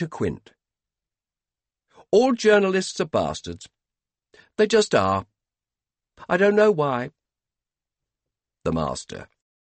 to Quint. All journalists are bastards. They just are. I don't know why. The Master.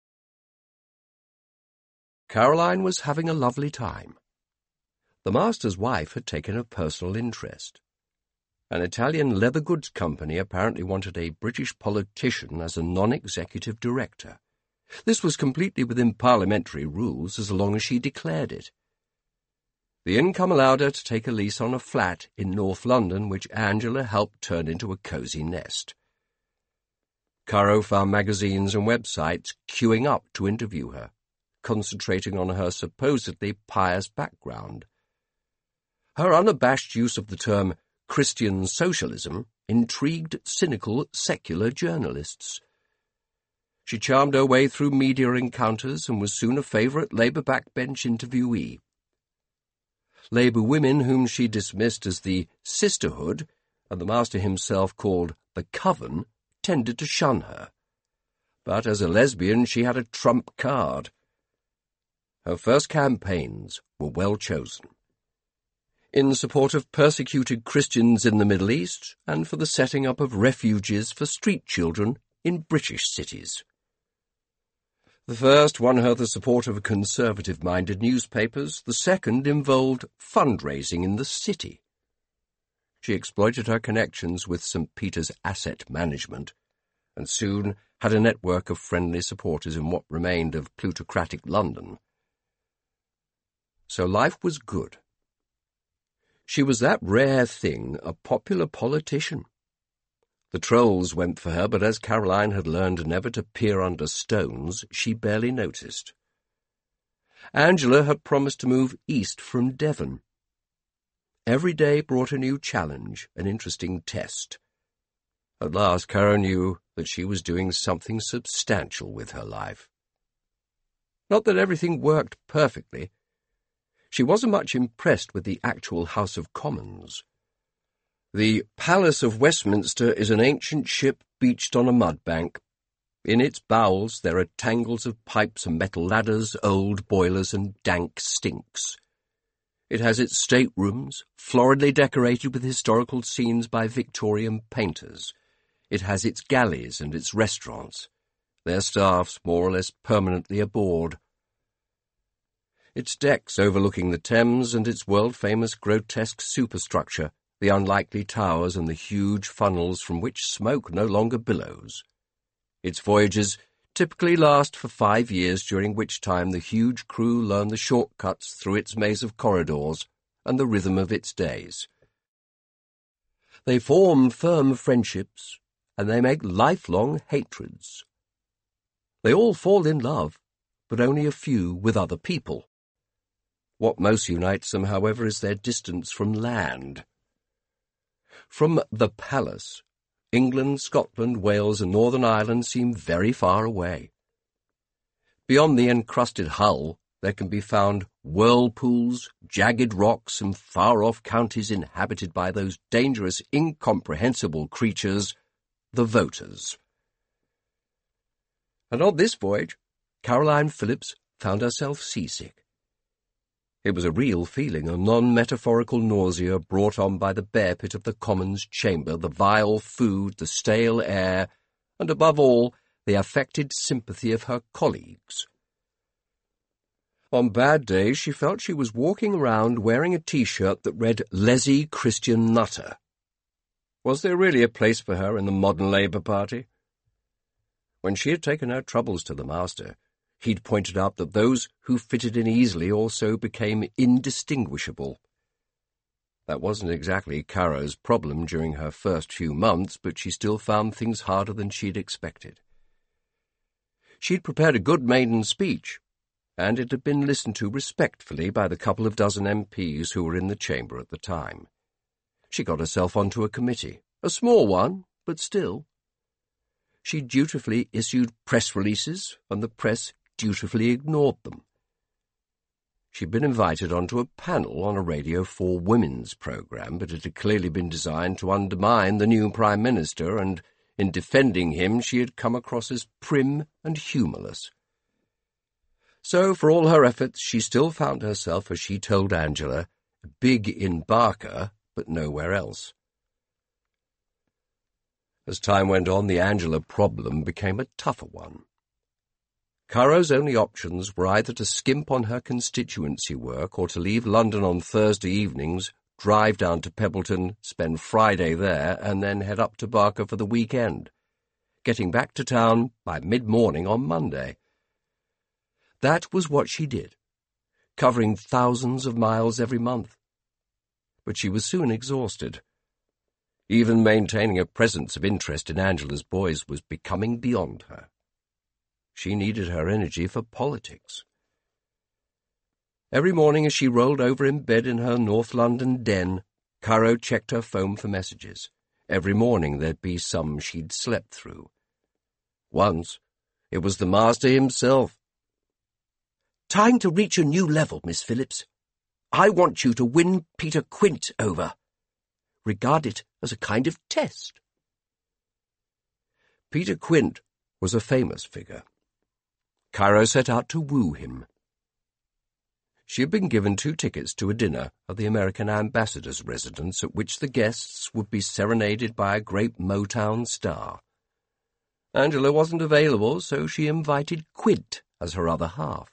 Caroline was having a lovely time. The Master's wife had taken a personal interest. An Italian leather goods company apparently wanted a British politician as a non-executive director. This was completely within parliamentary rules as long as she declared it. The income allowed her to take a lease on a flat in North London, which Angela helped turn into a cosy nest. Caro found magazines and websites queuing up to interview her, concentrating on her supposedly pious background. Her unabashed use of the term Christian socialism intrigued cynical secular journalists. She charmed her way through media encounters and was soon a favourite Labour backbench interviewee. Labour women whom she dismissed as the Sisterhood, and the Master himself called the Coven, tended to shun her. But as a lesbian she had a trump card. Her first campaigns were well chosen. In support of persecuted Christians in the Middle East and for the setting up of refuges for street children in British cities. The first won her the support of conservative-minded newspapers, the second involved fundraising in the city. She exploited her connections with St. Peter's Asset Management, and soon had a network of friendly supporters in what remained of plutocratic London. So life was good. She was that rare thing, a popular politician. The trolls went for her, but as Caroline had learned never to peer under stones, she barely noticed. Angela had promised to move east from Devon. Every day brought a new challenge, an interesting test. At last, Caro knew that she was doing something substantial with her life. Not that everything worked perfectly. She wasn't much impressed with the actual House of Commons. The Palace of Westminster is an ancient ship beached on a mud bank. In its bowels there are tangles of pipes and metal ladders, old boilers and dank stinks. It has its staterooms, floridly decorated with historical scenes by Victorian painters. It has its galleys and its restaurants, their staffs more or less permanently aboard. Its decks overlooking the Thames and its world-famous grotesque superstructure, the unlikely towers and the huge funnels from which smoke no longer billows. Its voyages typically last for 5 years, during which time the huge crew learn the shortcuts through its maze of corridors and the rhythm of its days. They form firm friendships, and they make lifelong hatreds. They all fall in love, but only a few with other people. What most unites them, however, is their distance from land. From the palace, England, Scotland, Wales, and Northern Ireland seem very far away. Beyond the encrusted hull, there can be found whirlpools, jagged rocks, and far-off counties inhabited by those dangerous, incomprehensible creatures, the voters. And on this voyage, Caroline Phillips found herself seasick. It was a real feeling, a non-metaphorical nausea brought on by the bear pit of the Commons chamber, the vile food, the stale air, and above all, the affected sympathy of her colleagues. On bad days she felt she was walking around wearing a T-shirt that read Leslie Christian Nutter. Was there really a place for her in the modern Labour Party? When she had taken her troubles to the Master, he'd pointed out that those who fitted in easily also became indistinguishable. That wasn't exactly Caro's problem during her first few months, but she still found things harder than she'd expected. She'd prepared a good maiden speech, and it had been listened to respectfully by the couple of dozen MPs who were in the chamber at the time. She got herself onto a committee, a small one, but still. She dutifully issued press releases, and the press dutifully ignored them. She'd been invited onto a panel on a Radio 4 women's programme, but it had clearly been designed to undermine the new Prime Minister, and in defending him she had come across as prim and humourless. So, for all her efforts, she still found herself, as she told Angela, big in Barker, but nowhere else. As time went on, the Angela problem became a tougher one. Caro's only options were either to skimp on her constituency work or to leave London on Thursday evenings, drive down to Pebbleton, spend Friday there, and then head up to Barker for the weekend, getting back to town by mid-morning on Monday. That was what she did, covering thousands of miles every month. But she was soon exhausted. Even maintaining a presence of interest in Angela's boys was becoming beyond her. She needed her energy for politics. Every morning as she rolled over in bed in her North London den, Caro checked her phone for messages. Every morning there'd be some she'd slept through. Once, it was the master himself. "Time to reach a new level, Miss Phillips. I want you to win Peter Quint over. Regard it as a kind of test." Peter Quint was a famous figure. Caro set out to woo him. She had been given 2 tickets to a dinner at the American ambassador's residence at which the guests would be serenaded by a great Motown star. Angela wasn't available, so she invited Quint as her other half.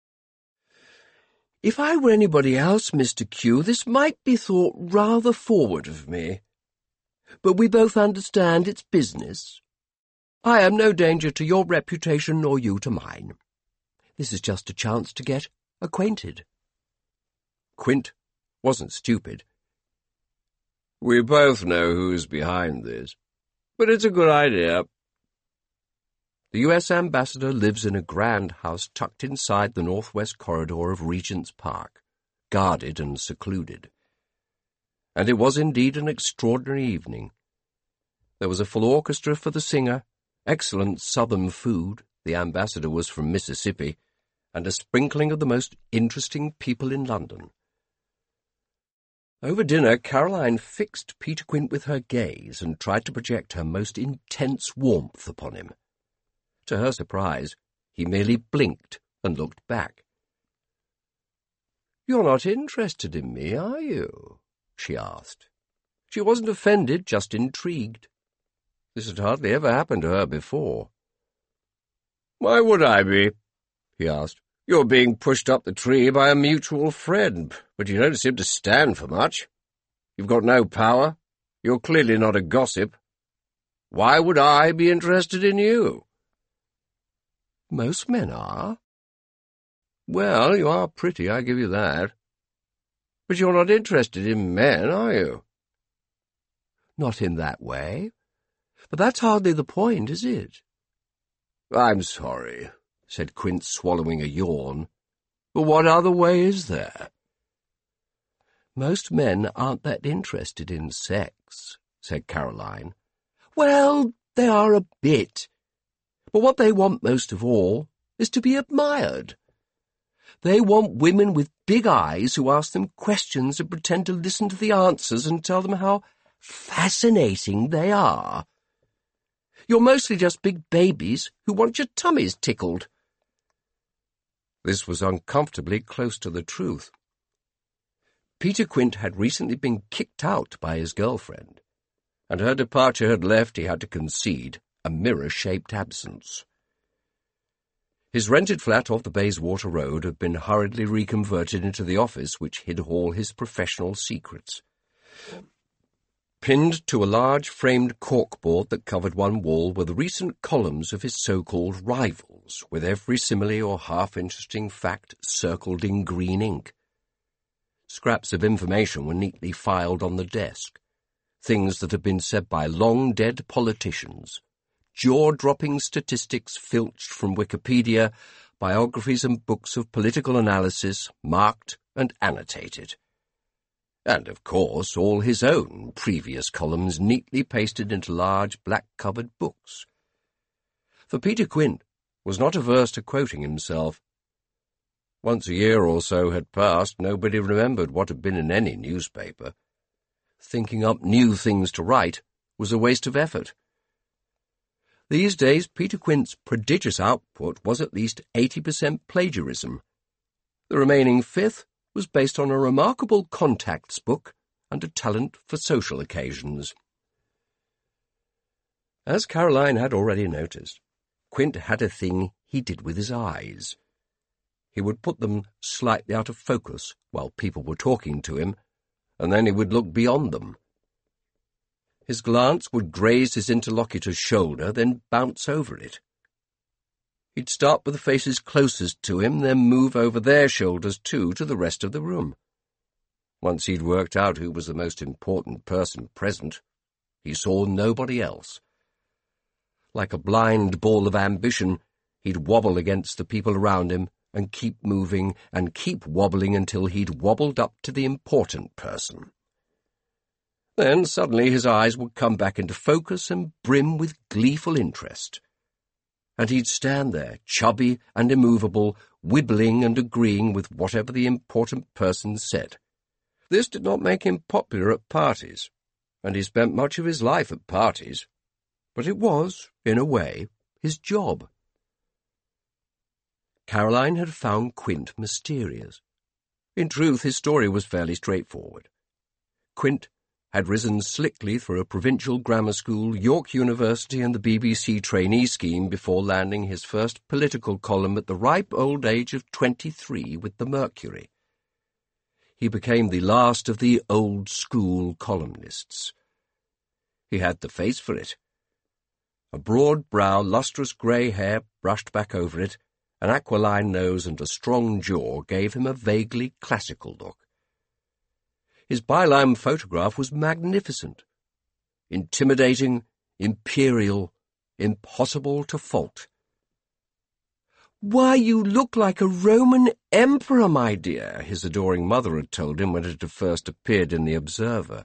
"If I were anybody else, Mr. Q, this might be thought rather forward of me. But we both understand it's business. I am no danger to your reputation nor you to mine. This is just a chance to get acquainted." Quint wasn't stupid. "We both know who's behind this, but it's a good idea." The U.S. ambassador lives in a grand house tucked inside the northwest corridor of Regent's Park, guarded and secluded. And it was indeed an extraordinary evening. There was a full orchestra for the singer, excellent southern food, the ambassador was from Mississippi, and a sprinkling of the most interesting people in London. Over dinner, Caroline fixed Peter Quint with her gaze and tried to project her most intense warmth upon him. To her surprise, he merely blinked and looked back. "You're not interested in me, are you?" she asked. She wasn't offended, just intrigued. This had hardly ever happened to her before. "Why would I be?" he asked. "You're being pushed up the tree by a mutual friend, but you don't seem to stand for much. You've got no power. You're clearly not a gossip. Why would I be interested in you?" "Most men are." "Well, you are pretty, I give you that. But you're not interested in men, are you?" "Not in that way. But that's hardly the point, is it?" "I'm sorry," said Quint, swallowing a yawn. "But what other way is there?" "Most men aren't that interested in sex," said Caroline. "Well, they are a bit. But what they want most of all is to be admired. They want women with big eyes who ask them questions and pretend to listen to the answers and tell them how fascinating they are. You're mostly just big babies who want your tummies tickled." This was uncomfortably close to the truth. Peter Quint had recently been kicked out by his girlfriend, and her departure had left, he had to concede, a mirror-shaped absence. His rented flat off the Bayswater Road had been hurriedly reconverted into the office which hid all his professional secrets. Pinned to a large framed corkboard that covered one wall were the recent columns of his so-called rivals, with every simile or half-interesting fact circled in green ink. Scraps of information were neatly filed on the desk, things that had been said by long-dead politicians, jaw-dropping statistics filched from Wikipedia, biographies and books of political analysis, marked and annotated. And, of course, all his own previous columns neatly pasted into large black-covered books. For Peter Quint was not averse to quoting himself. Once a year or so had passed, nobody remembered what had been in any newspaper. Thinking up new things to write was a waste of effort. These days, Peter Quint's prodigious output was at least 80% plagiarism. The remaining fifth was based on a remarkable contacts book and a talent for social occasions. As Caroline had already noticed, Quint had a thing he did with his eyes. He would put them slightly out of focus while people were talking to him, and then he would look beyond them. His glance would graze his interlocutor's shoulder, then bounce over it. He'd start with the faces closest to him, then move over their shoulders too to the rest of the room. Once he'd worked out who was the most important person present, he saw nobody else. Like a blind ball of ambition, he'd wobble against the people around him and keep moving and keep wobbling until he'd wobbled up to the important person. Then suddenly his eyes would come back into focus and brim with gleeful interest, and he'd stand there, chubby and immovable, wibbling and agreeing with whatever the important person said. This did not make him popular at parties, and he spent much of his life at parties, but it was, in a way, his job. Caroline had found Quint mysterious. In truth, his story was fairly straightforward. Quint had risen slickly through a provincial grammar school, York University, and the BBC trainee scheme before landing his first political column at the ripe old age of 23 with the Mercury. He became the last of the old-school columnists. He had the face for it. A broad brow, lustrous grey hair brushed back over it, an aquiline nose and a strong jaw gave him a vaguely classical look. His byline photograph was magnificent, intimidating, imperial, impossible to fault. "Why, you look like a Roman emperor, my dear," his adoring mother had told him when it had first appeared in the Observer.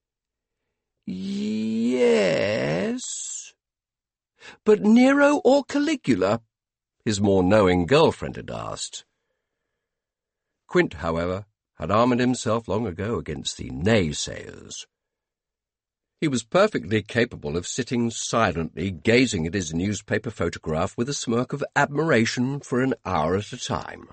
"Yes, but Nero or Caligula?" his more knowing girlfriend had asked. Quint, however, had armoured himself long ago against the naysayers. He was perfectly capable of sitting silently gazing at his newspaper photograph with a smirk of admiration for an hour at a time.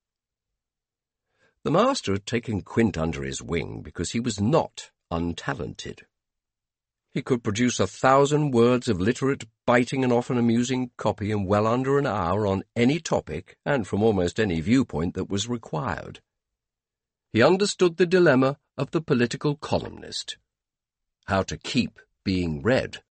The master had taken Quint under his wing because he was not untalented. He could produce 1,000 words of literate, biting and often amusing copy in well under an hour on any topic and from almost any viewpoint that was required. He understood the dilemma of the political columnist: how to keep being read.